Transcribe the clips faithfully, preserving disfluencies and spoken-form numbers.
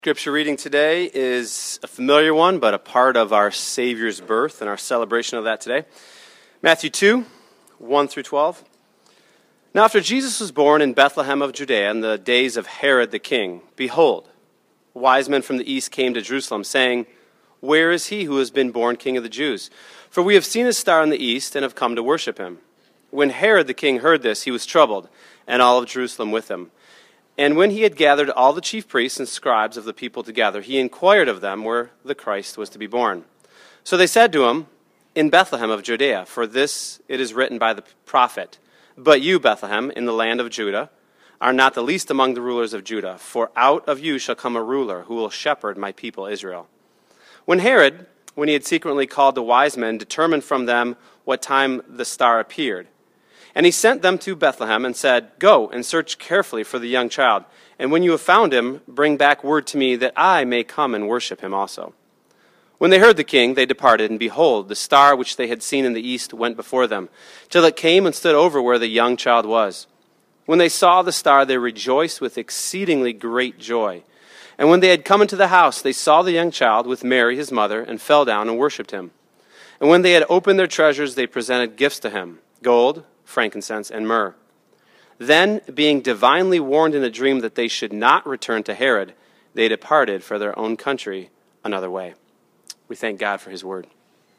Scripture reading today is a familiar one, but a part of our Savior's birth and our celebration of that today. Matthew two, one through twelve. Now after Jesus was born in Bethlehem of Judea in the days of Herod the king, behold, wise men from the east came to Jerusalem, saying, Where is he who has been born King of the Jews? For we have seen his star in the east and have come to worship him. When Herod the king heard this, he was troubled, and all of Jerusalem with him. And when he had gathered all the chief priests and scribes of the people together, he inquired of them where the Christ was to be born. So they said to him, In Bethlehem of Judea, for this it is written by the prophet, But you, Bethlehem, in the land of Judah, are not the least among the rulers of Judah, for out of you shall come a ruler who will shepherd my people Israel. When Herod, when he had secretly called the wise men, determined from them what time the star appeared, and he sent them to Bethlehem and said, Go and search carefully for the young child, and when you have found him, bring back word to me that I may come and worship him also. When they heard the king, they departed, and behold, the star which they had seen in the east went before them, till it came and stood over where the young child was. When they saw the star, they rejoiced with exceedingly great joy. And when they had come into the house, they saw the young child with Mary his mother, and fell down and worshipped him. And when they had opened their treasures, they presented gifts to him, gold, frankincense, and myrrh. Then, being divinely warned in a dream that they should not return to Herod, they departed for their own country another way. We thank God for his word.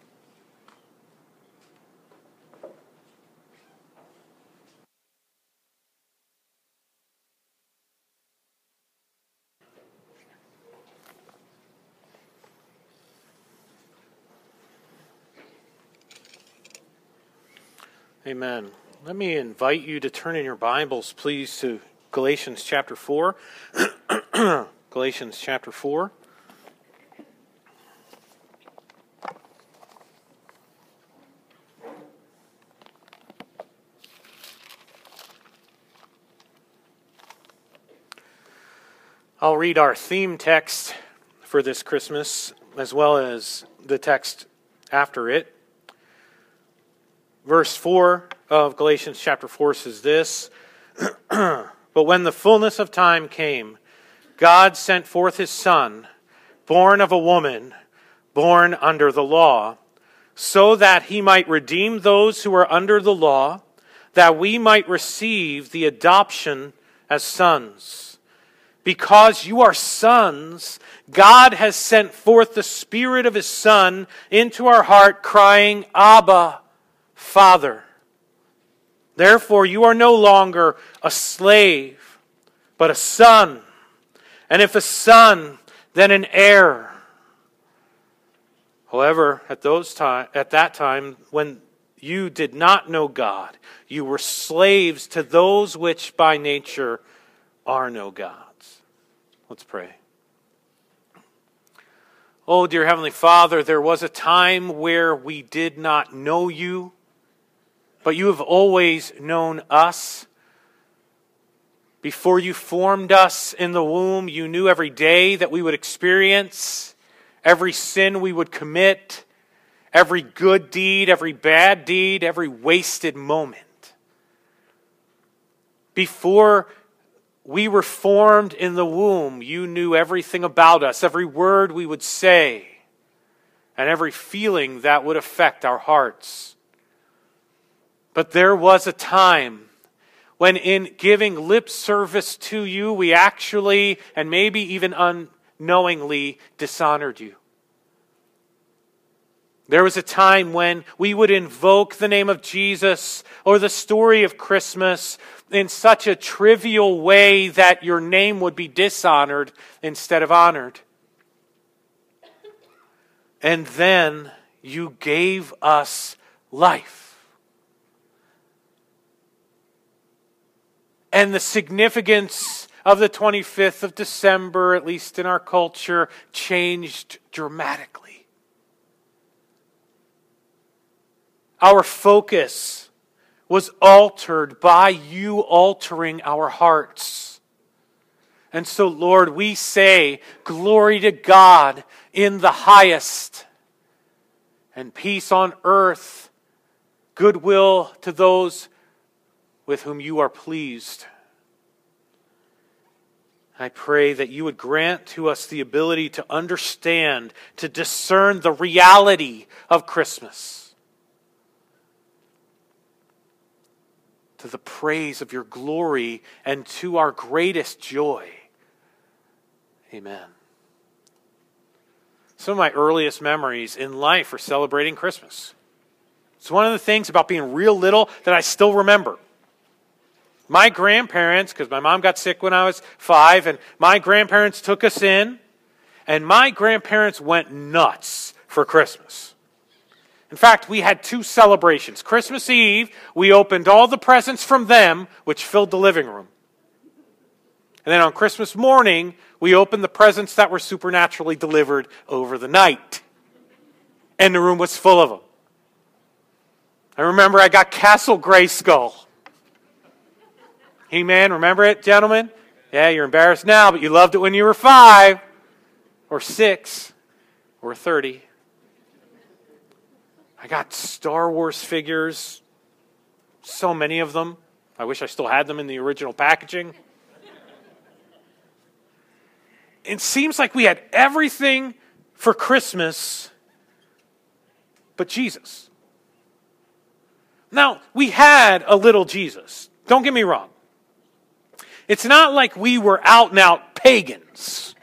Amen. Let me invite you to turn in your Bibles, please, to Galatians chapter four. Galatians chapter four. I'll read our theme text for this Christmas, as well as the text after it. Verse four of Galatians chapter four says this, But when the fullness of time came, God sent forth his Son, born of a woman, born under the law, so that he might redeem those who are under the law, that we might receive the adoption as sons. Because you are sons, God has sent forth the Spirit of his Son into our heart, crying, Abba, Father. Therefore, you are no longer a slave, but a son. And if a son, then an heir. However, at those time, at that time, when you did not know God, you were slaves to those which by nature are no gods. Let's pray. Oh, dear Heavenly Father, there was a time where we did not know you, but you have always known us. Before you formed us in the womb, you knew every day that we would experience, every sin we would commit, every good deed, every bad deed, every wasted moment. Before we were formed in the womb, you knew everything about us, every word we would say, and every feeling that would affect our hearts. But there was a time when in giving lip service to you, we actually, and maybe even unknowingly, dishonored you. There was a time when we would invoke the name of Jesus or the story of Christmas in such a trivial way that your name would be dishonored instead of honored. And then you gave us life. And the significance of the twenty-fifth of December, at least in our culture, changed dramatically. Our focus was altered by you altering our hearts. And so, Lord, we say, glory to God in the highest, and peace on earth, goodwill to those with whom you are pleased. I pray that you would grant to us the ability to understand, to discern the reality of Christmas, to the praise of your glory and to our greatest joy. Amen. Some of my earliest memories in life are celebrating Christmas. It's one of the things about being real little that I still remember. My grandparents, because my mom got sick when I was five, and my grandparents took us in, and my grandparents went nuts for Christmas. In fact, we had two celebrations. Christmas Eve, we opened all the presents from them, which filled the living room. And then on Christmas morning, we opened the presents that were supernaturally delivered over the night. And the room was full of them. I remember I got Castle Grayskull. He-Man, remember it, gentlemen? Yeah, you're embarrassed now, but you loved it when you were five, or six, or thirty. I got Star Wars figures, so many of them. I wish I still had them in the original packaging. It seems like we had everything for Christmas but Jesus. Now, we had a little Jesus. Don't get me wrong. It's not like we were out and out pagans.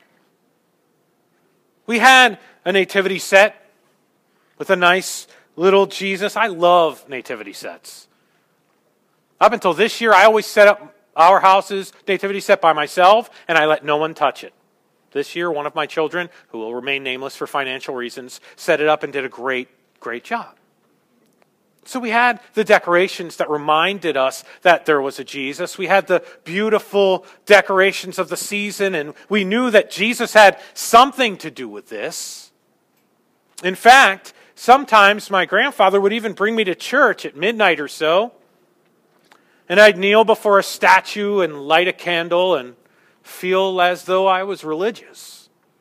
We had a nativity set with a nice little Jesus. I love nativity sets. Up until this year, I always set up our house's nativity set by myself, and I let no one touch it. This year, one of my children, who will remain nameless for financial reasons, set it up and did a great, great job. So we had the decorations that reminded us that there was a Jesus. We had the beautiful decorations of the season, and we knew that Jesus had something to do with this. In fact, sometimes my grandfather would even bring me to church at midnight or so, and I'd kneel before a statue and light a candle and feel as though I was religious.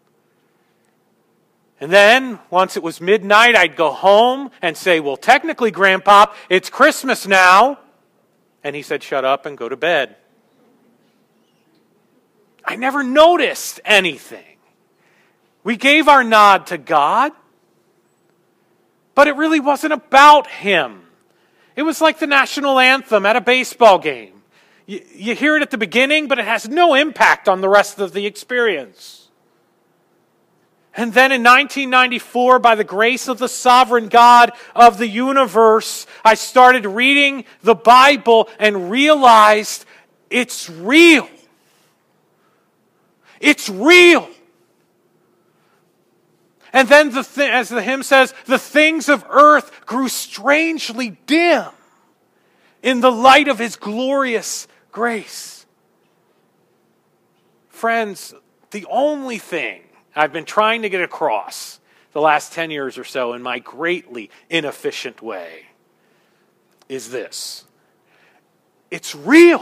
And then, once it was midnight, I'd go home and say, well, technically, Grandpa, it's Christmas now. And he said, shut up and go to bed. I never noticed anything. We gave our nod to God, but it really wasn't about Him. It was like the national anthem at a baseball game. You, you hear it at the beginning, but it has no impact on the rest of the experience. And then in nineteen ninety-four, by the grace of the sovereign God of the universe, I started reading the Bible and realized it's real. It's real. And then, the th- as the hymn says, the things of earth grew strangely dim in the light of His glorious grace. Friends, the only thing I've been trying to get across the last ten years or so in my greatly inefficient way is this. It's real.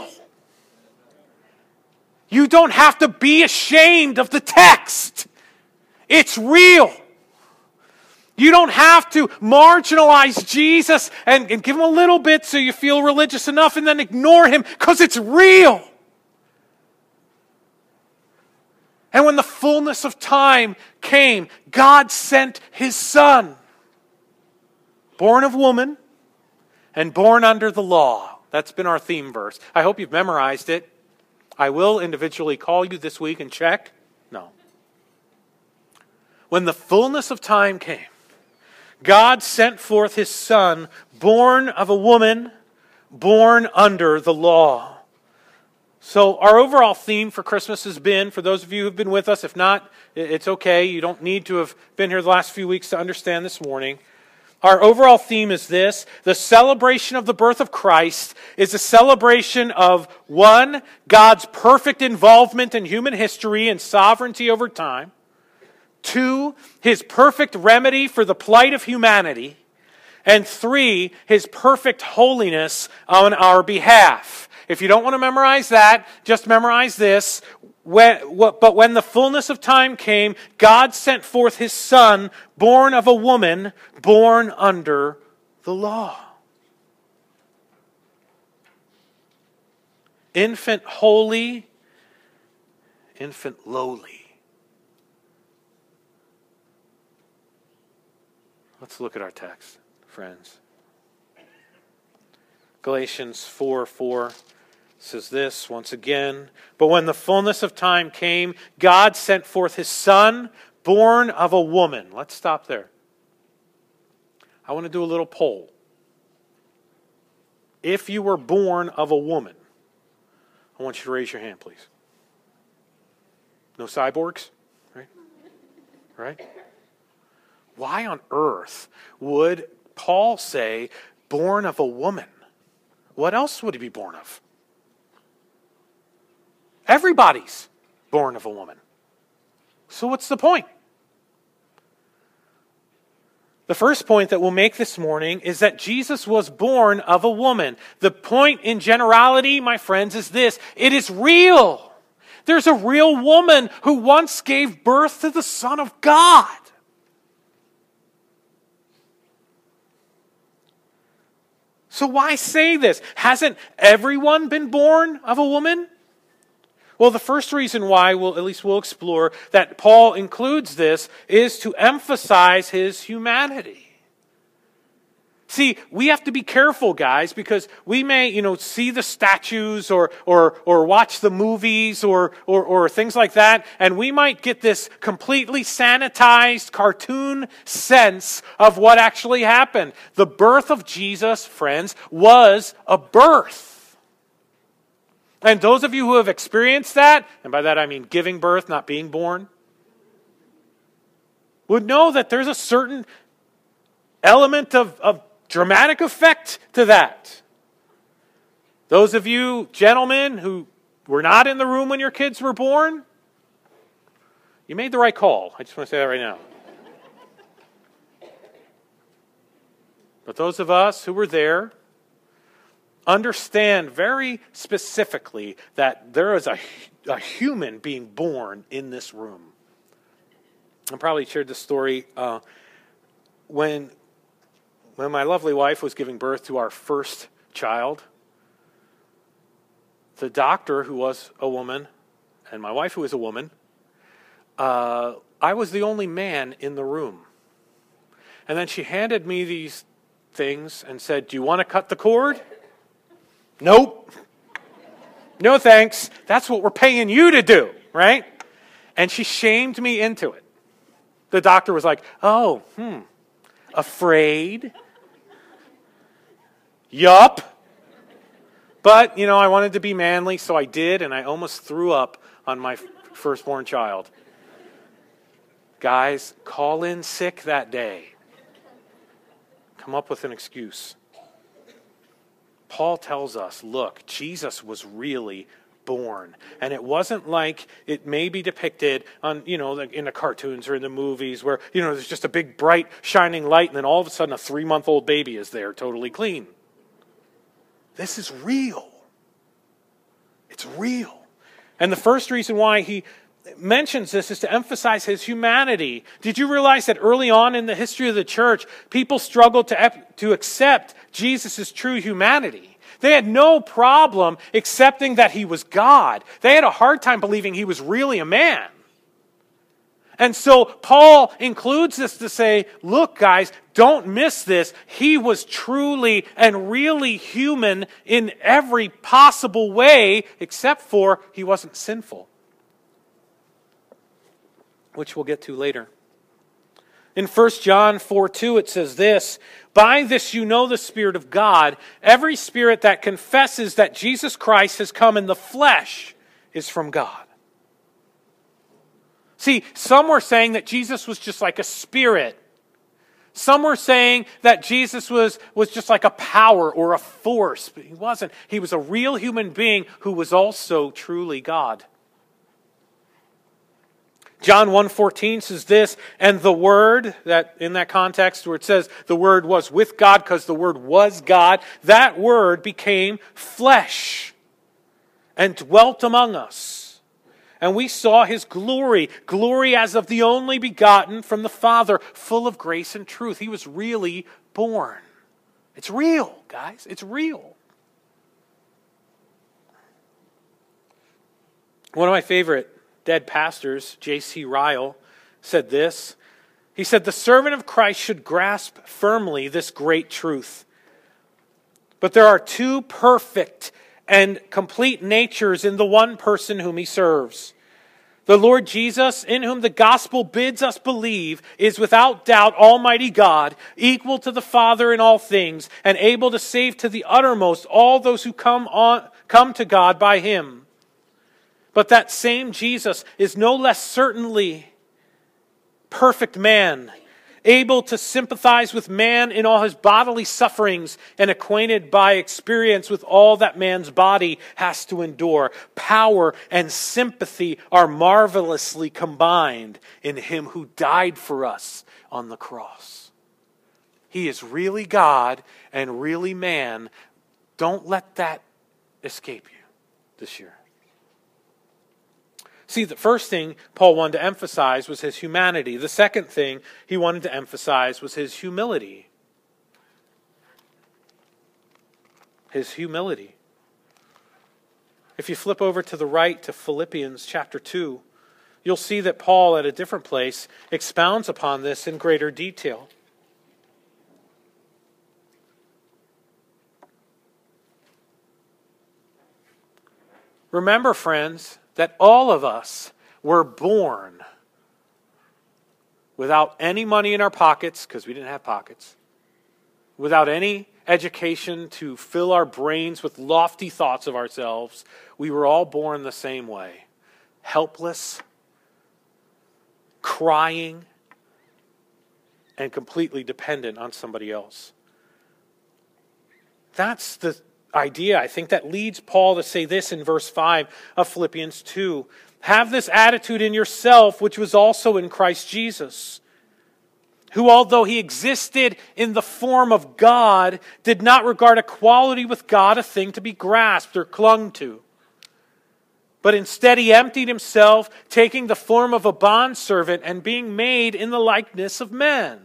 You don't have to be ashamed of the text. It's real. You don't have to marginalize Jesus and, and give Him a little bit so you feel religious enough and then ignore Him because it's real. And when the fullness of time came, God sent His Son, born of woman and born under the law. That's been our theme verse. I hope you've memorized it. I will individually call you this week and check. No. When the fullness of time came, God sent forth His Son, born of a woman, born under the law. So our overall theme for Christmas has been, for those of you who have been with us, if not, it's okay. You don't need to have been here the last few weeks to understand this morning. Our overall theme is this. The celebration of the birth of Christ is a celebration of, one, God's perfect involvement in human history and sovereignty over time. Two, His perfect remedy for the plight of humanity. And three, His perfect holiness on our behalf. If you don't want to memorize that, just memorize this. When, what, but when the fullness of time came, God sent forth His Son, born of a woman, born under the law. Infant holy infant lowly. Let's look at our text, friends. Galatians four four says this once again. But when the fullness of time came, God sent forth his Son, born of a woman. Let's stop there. I want to do a little poll. If you were born of a woman, I want you to raise your hand, please. No cyborgs? Right? Right? Why on earth would Paul say, born of a woman? What else would he be born of? Everybody's born of a woman. So what's the point? The first point that we'll make this morning is that Jesus was born of a woman. The point in generality, my friends, is this. It is real. There's a real woman who once gave birth to the Son of God. So why say this? Hasn't everyone been born of a woman? Well, the first reason why, we'll, at least we'll explore, that Paul includes this is to emphasize his humanity. See, we have to be careful, guys, because we may, you know, see the statues or or or watch the movies or or, or things like that, and we might get this completely sanitized cartoon sense of what actually happened. The birth of Jesus, friends, was a birth. And those of you who have experienced that, and by that I mean giving birth, not being born, would know that there's a certain element of, of dramatic effect to that. Those of you gentlemen who were not in the room when your kids were born, you made the right call. I just want to say that right now. But those of us who were there understand very specifically that there is a, a human being born in this room. I probably shared this story uh, when when my lovely wife was giving birth to our first child. The doctor, who was a woman, and my wife, who is a woman, uh, I was the only man in the room. And then she handed me these things and said, "Do you want to cut the cord?" Nope. No thanks. That's what we're paying you to do, right? And she shamed me into it. The doctor was like, "Oh, hmm, afraid? Yup." But, you know, I wanted to be manly, so I did, and I almost threw up on my firstborn child. Guys, call in sick that day. Come up with an excuse. Paul tells us, look, Jesus was really born. And it wasn't like it may be depicted on, you know, in the cartoons or in the movies where, you know, there's just a big, bright, shining light, and then all of a sudden a three-month-old baby is there, totally clean. This is real. It's real. And the first reason why he mentions this is to emphasize his humanity. Did you realize that early on in the history of the church, people struggled to, to accept Jesus' true humanity? They had no problem accepting that he was God. They had a hard time believing he was really a man. And so Paul includes this to say, look, guys, don't miss this. He was truly and really human in every possible way, except for he wasn't sinful, which we'll get to later. In First John four two, it says this, "By this you know the Spirit of God. Every spirit that confesses that Jesus Christ has come in the flesh is from God." See, some were saying that Jesus was just like a spirit. Some were saying that Jesus was, was just like a power or a force, but he wasn't. He was a real human being who was also truly God. John one fourteen says this, "And the Word," that in that context where it says the Word was with God because the Word was God, that Word became flesh and dwelt among us. And we saw his glory, glory as of the only begotten from the Father, full of grace and truth. He was really born. It's real, guys. It's real. One of my favorite dead pastors, J C Ryle, said this. He said, the servant of Christ should grasp firmly this great truth. But there are two perfect and complete natures in the one person whom he serves. The Lord Jesus, in whom the gospel bids us believe, is without doubt Almighty God, equal to the Father in all things, and able to save to the uttermost all those who come on, come to God by him. But that same Jesus is no less certainly perfect man, able to sympathize with man in all his bodily sufferings and acquainted by experience with all that man's body has to endure. Power and sympathy are marvelously combined in him who died for us on the cross. He is really God and really man. Don't let that escape you this year. See, the first thing Paul wanted to emphasize was his humanity. The second thing he wanted to emphasize was his humility. His humility. If you flip over to the right to Philippians chapter two, you'll see that Paul at a different place expounds upon this in greater detail. Remember, friends, that all of us were born without any money in our pockets, because we didn't have pockets, without any education to fill our brains with lofty thoughts of ourselves. We were all born the same way. Helpless, crying, and completely dependent on somebody else. That's the idea, I think, that leads Paul to say this in verse five of Philippians two. Have this attitude in yourself, which was also in Christ Jesus, who, although he existed in the form of God, did not regard equality with God a thing to be grasped or clung to. But instead he emptied himself, taking the form of a bondservant and being made in the likeness of men.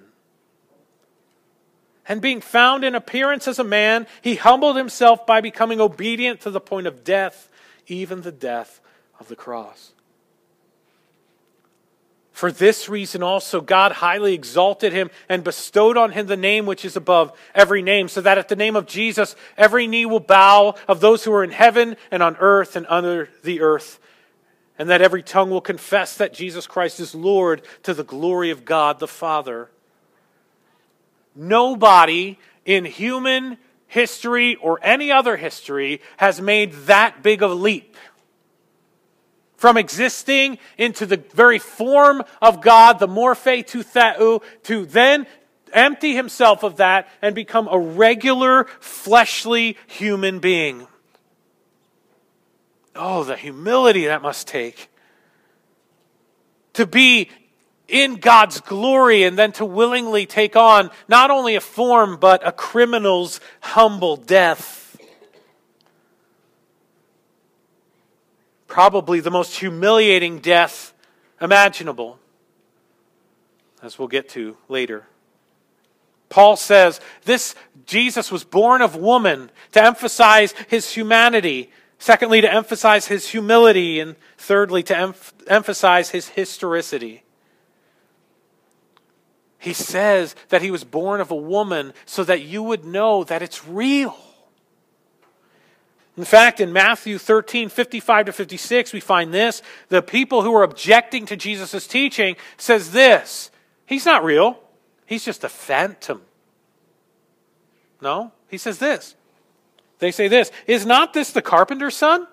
And being found in appearance as a man, he humbled himself by becoming obedient to the point of death, even the death of the cross. For this reason also God highly exalted him and bestowed on him the name which is above every name, so that at the name of Jesus every knee will bow, of those who are in heaven and on earth and under the earth, and that every tongue will confess that Jesus Christ is Lord, to the glory of God the Father. Nobody in human history or any other history has made that big of a leap. From existing into the very form of God, the morphe to theou, to then empty himself of that and become a regular, fleshly human being. Oh, the humility that must take. To be in God's glory and then to willingly take on not only a form but a criminal's humble death. Probably the most humiliating death imaginable, as we'll get to later. Paul says this Jesus was born of woman to emphasize his humanity. Secondly, to emphasize his humility. And thirdly, to em- emphasize his historicity. He says that he was born of a woman so that you would know that it's real. In fact, in Matthew thirteen, fifty-five to fifty-six, we find this. The people who are objecting to Jesus' teaching says this. He's not real. He's just a phantom. No, he says this. They say this. Is not this the carpenter's son?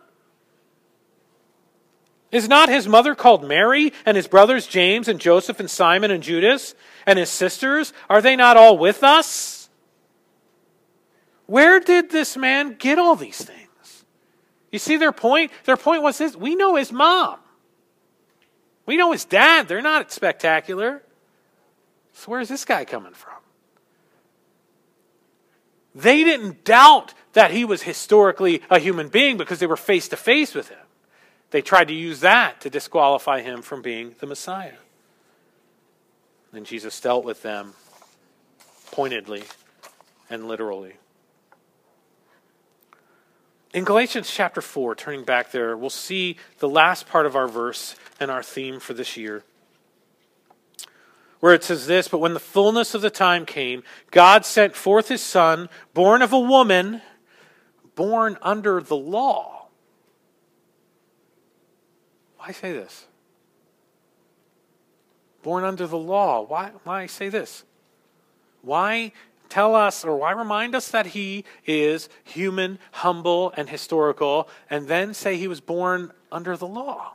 Is not his mother called Mary, and his brothers James and Joseph and Simon and Judas, and his sisters? Are they not all with us? Where did this man get all these things? You see their point? Their point was this: we know his mom. We know his dad. They're not spectacular. So where's this guy coming from? They didn't doubt that he was historically a human being because they were face to face with him. They tried to use that to disqualify him from being the Messiah. And Jesus dealt with them pointedly and literally. In Galatians chapter four, turning back there, we'll see the last part of our verse and our theme for this year, where it says this, "But when the fullness of the time came, God sent forth his Son, born of a woman, born under the law." Why say this? Born under the law. Why, why say this? Why tell us, or why remind us that he is human, humble, and historical, and then say he was born under the law?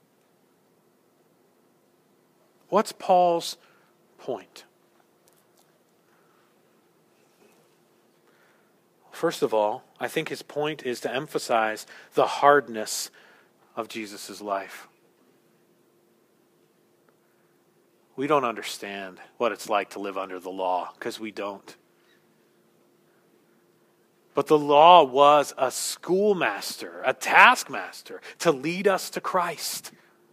What's Paul's point? First of all, I think his point is to emphasize the hardness of Jesus' life. We don't understand what it's like to live under the law, because we don't. But the law was a schoolmaster, a taskmaster, to lead us to Christ.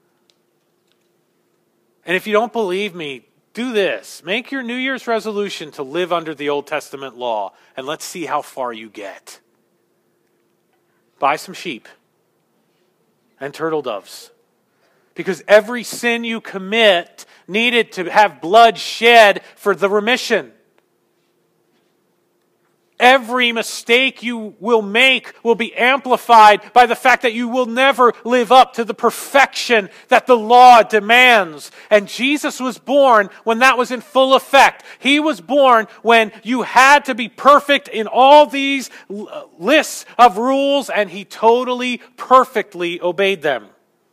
And if you don't believe me, do this. Make your New Year's resolution to live under the Old Testament law, and let's see how far you get. Buy some sheep and turtle doves. Because every sin you commit needed to have blood shed for the remission. Every mistake you will make will be amplified by the fact that you will never live up to the perfection that the law demands. And Jesus was born when that was in full effect. He was born when you had to be perfect in all these lists of rules, and he totally, perfectly obeyed them.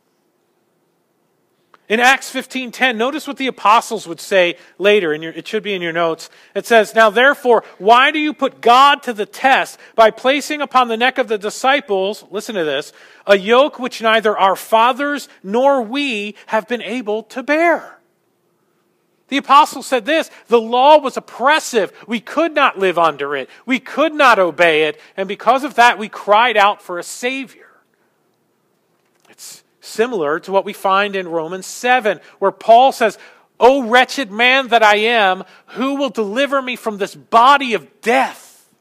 In Acts fifteen ten, notice what the apostles would say later. In your, it should be in your notes. It says, "Now therefore, why do you put God to the test by placing upon the neck of the disciples," listen to this, "a yoke which neither our fathers nor we have been able to bear?" The apostle said this, the law was oppressive. We could not live under it. We could not obey it. And because of that, we cried out for a Savior. It's similar to what we find in Romans seven, where Paul says, "O wretched man that I am, who will deliver me from this body of death?"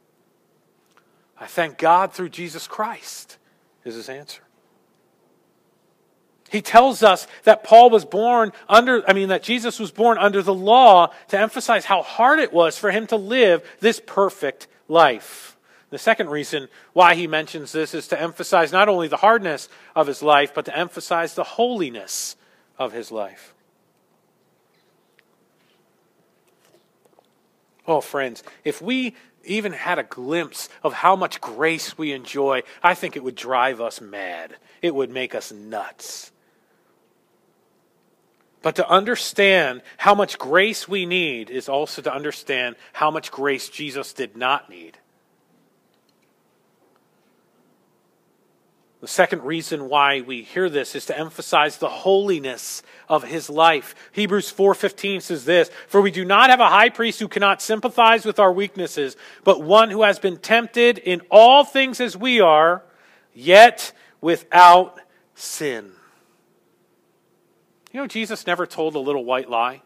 I thank God through Jesus Christ, is his answer. He tells us that Paul was born under, I mean, that Jesus was born under the law to emphasize how hard it was for him to live this perfect life. The second reason why he mentions this is to emphasize not only the hardness of his life, but to emphasize the holiness of his life. Oh, friends, if we even had a glimpse of how much grace we enjoy, I think it would drive us mad. It would make us nuts. But to understand how much grace we need is also to understand how much grace Jesus did not need. The second reason why we hear this is to emphasize the holiness of his life. Hebrews four fifteen says this, "For we do not have a high priest who cannot sympathize with our weaknesses, but one who has been tempted in all things as we are, yet without sin." You know, Jesus never told a little white lie.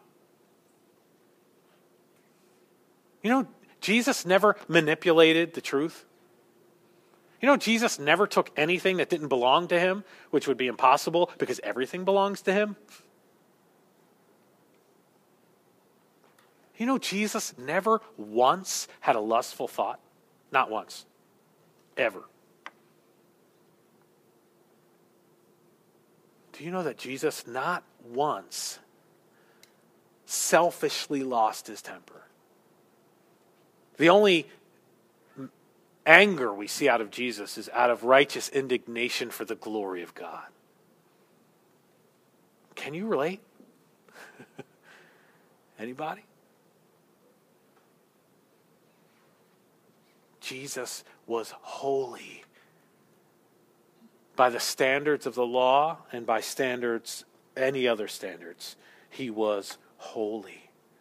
You know, Jesus never manipulated the truth. You know, Jesus never took anything that didn't belong to him, which would be impossible because everything belongs to him. You know, Jesus never once had a lustful thought. Not once. Ever. Do you know that Jesus not once selfishly lost his temper? The only anger we see out of Jesus is out of righteous indignation for the glory of God. Can you relate? Anybody? Jesus was holy by the standards of the law and by standards, any other standards. He was holy.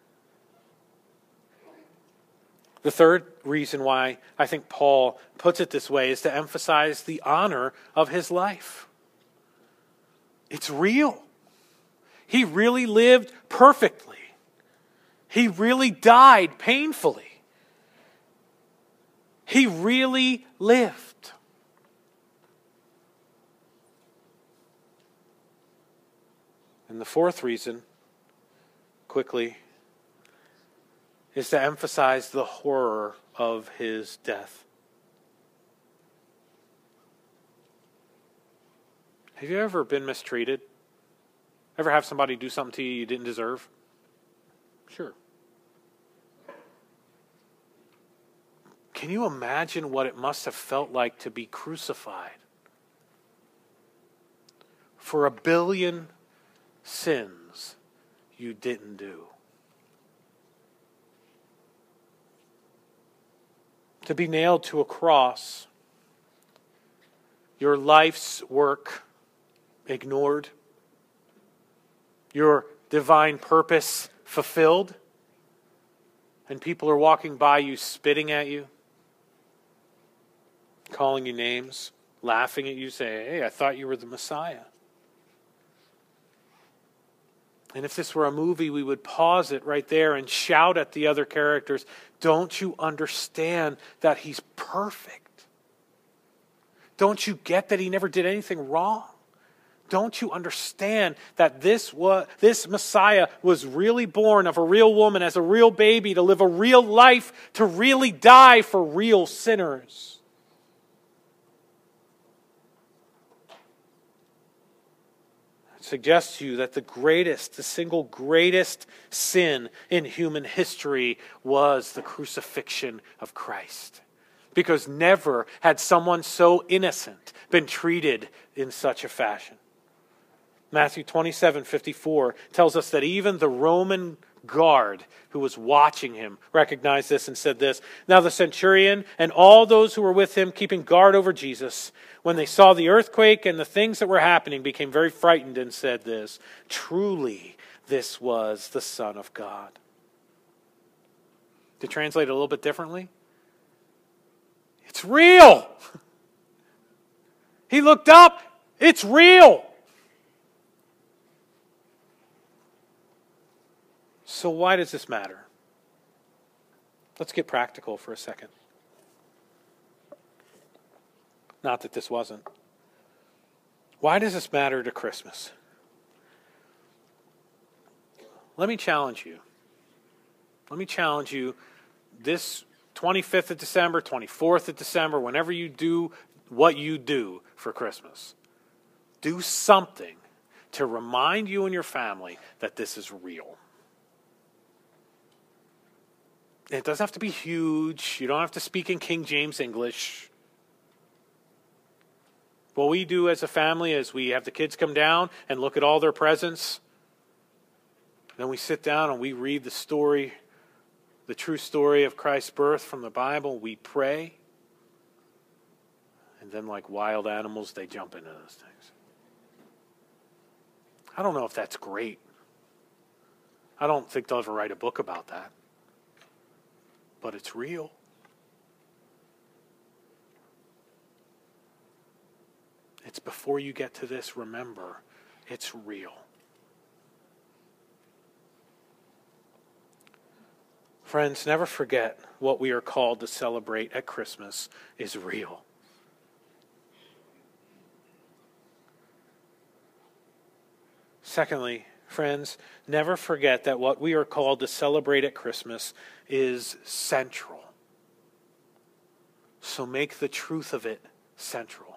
The third reason why I think Paul puts it this way is to emphasize the honor of his life. It's real. He really lived perfectly. He really died painfully. He really lived. And the fourth reason, quickly, is to emphasize the horror of his death. Have you ever been mistreated? Ever have somebody do something to you you didn't deserve? Sure. Can you imagine what it must have felt like to be crucified for a billion sins you didn't do? To be nailed to a cross, your life's work ignored, your divine purpose fulfilled, and people are walking by you spitting at you, calling you names, laughing at you, saying, "Hey, I thought you were the Messiah." And if this were a movie, we would pause it right there and shout at the other characters, "Don't you understand that he's perfect? Don't you get that he never did anything wrong? Don't you understand that this was, this Messiah was really born of a real woman as a real baby to live a real life, to really die for real sinners?" I suggest to you that the greatest, the single greatest sin in human history was the crucifixion of Christ. Because never had someone so innocent been treated in such a fashion. Matthew twenty-seven fifty-four tells us that even the Roman guard who was watching him recognized this and said this, "Now the centurion and all those who were with him keeping guard over Jesus, when they saw the earthquake and the things that were happening, became very frightened and said this, 'Truly, this was the Son of God.'" To translate it a little bit differently, it's real. He looked up. It's real. So why does this matter? Let's get practical for a second. Not that this wasn't. Why does this matter to Christmas? Let me challenge you. Let me challenge you this twenty-fifth of December, twenty-fourth of December, whenever you do what you do for Christmas. Do something to remind you and your family that this is real. It doesn't have to be huge. You don't have to speak in King James English. What we do as a family is we have the kids come down and look at all their presents. Then we sit down and we read the story, the true story of Christ's birth from the Bible. We pray. And then like wild animals, they jump into those things. I don't know if that's great. I don't think they'll ever write a book about that. But it's real. It's before you get to this, remember, it's real. Friends, never forget what we are called to celebrate at Christmas is real. Secondly, friends, never forget that what we are called to celebrate at Christmas is central. So make the truth of it central.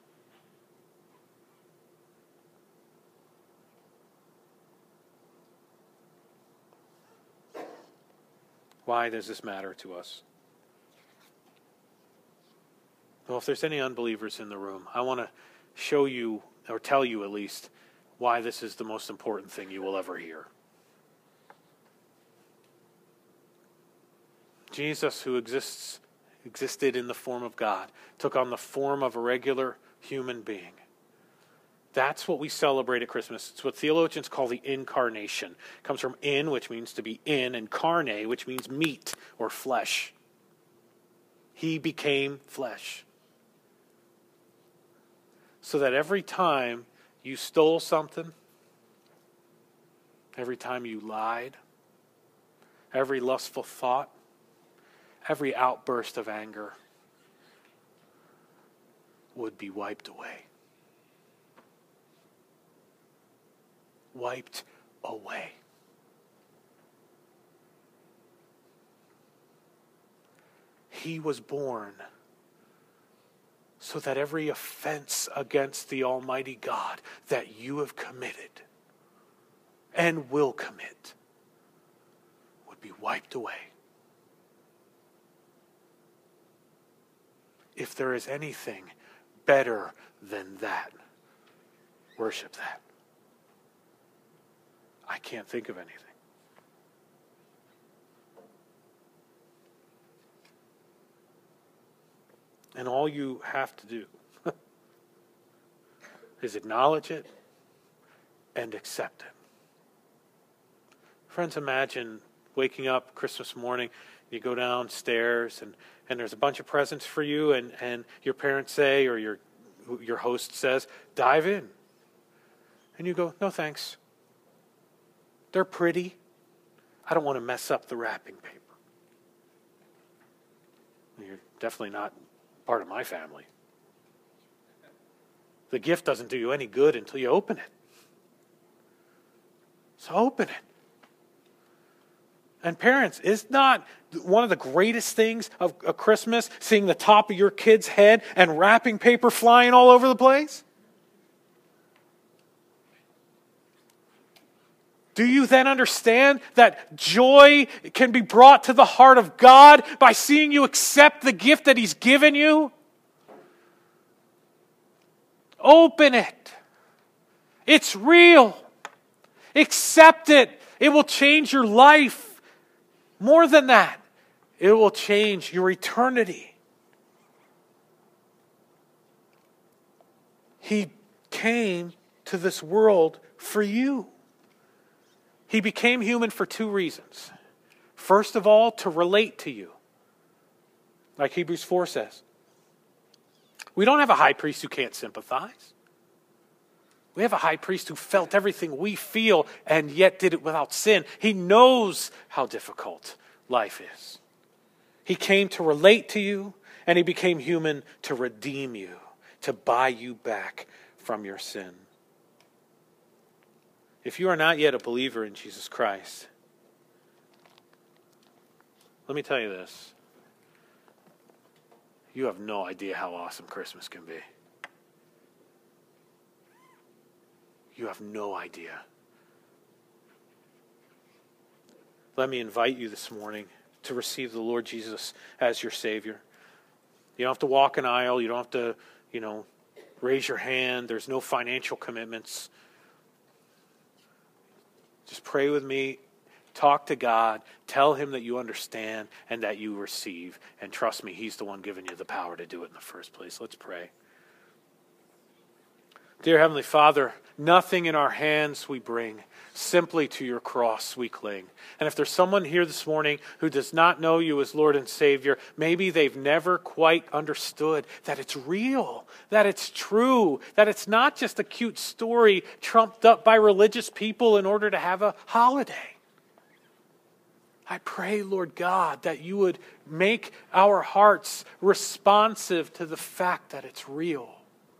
Why does this matter to us? Well, if there's any unbelievers in the room, I want to show you, or tell you at least, why this is the most important thing you will ever hear. Jesus, who exists, existed in the form of God, took on the form of a regular human being. That's what we celebrate at Christmas. It's what theologians call the incarnation. It comes from in, which means to be in, and carne, which means meat or flesh. He became flesh. So that every time you stole something, every time you lied, every lustful thought, every outburst of anger would be wiped away. wiped away. He was born so that every offense against the Almighty God that you have committed and will commit would be wiped away. If there is anything better than that, worship that. I can't think of anything. And all you have to do is acknowledge it and accept it. Friends, imagine waking up Christmas morning, you go downstairs and, and there's a bunch of presents for you, and, and your parents say, or your your host says, dive in. And you go, no thanks. They're pretty. I don't want to mess up the wrapping paper. You're definitely not part of my family. The gift doesn't do you any good until you open it. So open it. And parents, is not one of the greatest things of, of Christmas seeing the top of your kid's head and wrapping paper flying all over the place? Do you then understand that joy can be brought to the heart of God by seeing you accept the gift that He's given you? Open it. It's real. Accept it. It will change your life. More than that, it will change your eternity. He came to this world for you. He became human for two reasons. First of all, to relate to you. Like Hebrews four says. We don't have a high priest who can't sympathize. We have a high priest who felt everything we feel and yet did it without sin. He knows how difficult life is. He came to relate to you, and He became human to redeem you, to buy you back from your sin. If you are not yet a believer in Jesus Christ, let me tell you this. You have no idea how awesome Christmas can be. You have no idea. Let me invite you this morning to receive the Lord Jesus as your Savior. You don't have to walk an aisle. You don't have to, you know, raise your hand. There's no financial commitments. Just pray with me. Talk to God. Tell Him that you understand and that you receive. And trust me, He's the one giving you the power to do it in the first place. Let's pray. Dear Heavenly Father, nothing in our hands we bring. Simply to your cross we cling. And if there's someone here this morning who does not know you as Lord and Savior, maybe they've never quite understood that it's real, that it's true, that it's not just a cute story trumped up by religious people in order to have a holiday. I pray, Lord God, that you would make our hearts responsive to the fact that it's real.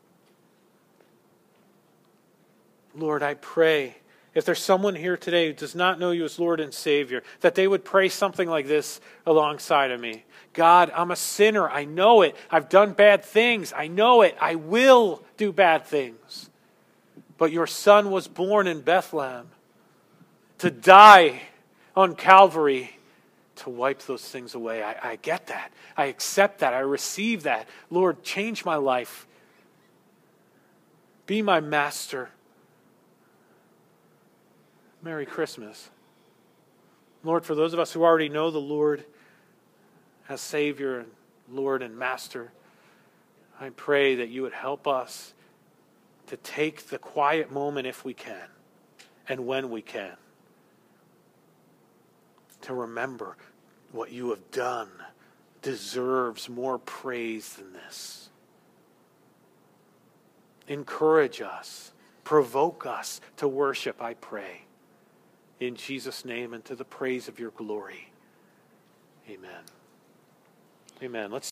Lord, I pray, if there's someone here today who does not know you as Lord and Savior, that they would pray something like this alongside of me. God, I'm a sinner. I know it. I've done bad things. I know it. I will do bad things. But your Son was born in Bethlehem to die on Calvary to wipe those things away. I, I get that. I accept that. I receive that. Lord, change my life. Be my master. Merry Christmas. Lord, for those of us who already know the Lord as Savior and Lord and Master, I pray that you would help us to take the quiet moment if we can, and when we can, to remember what you have done deserves more praise than this. Encourage us, provoke us to worship, I pray. In Jesus' name and to the praise of your glory. Amen. Amen. Let's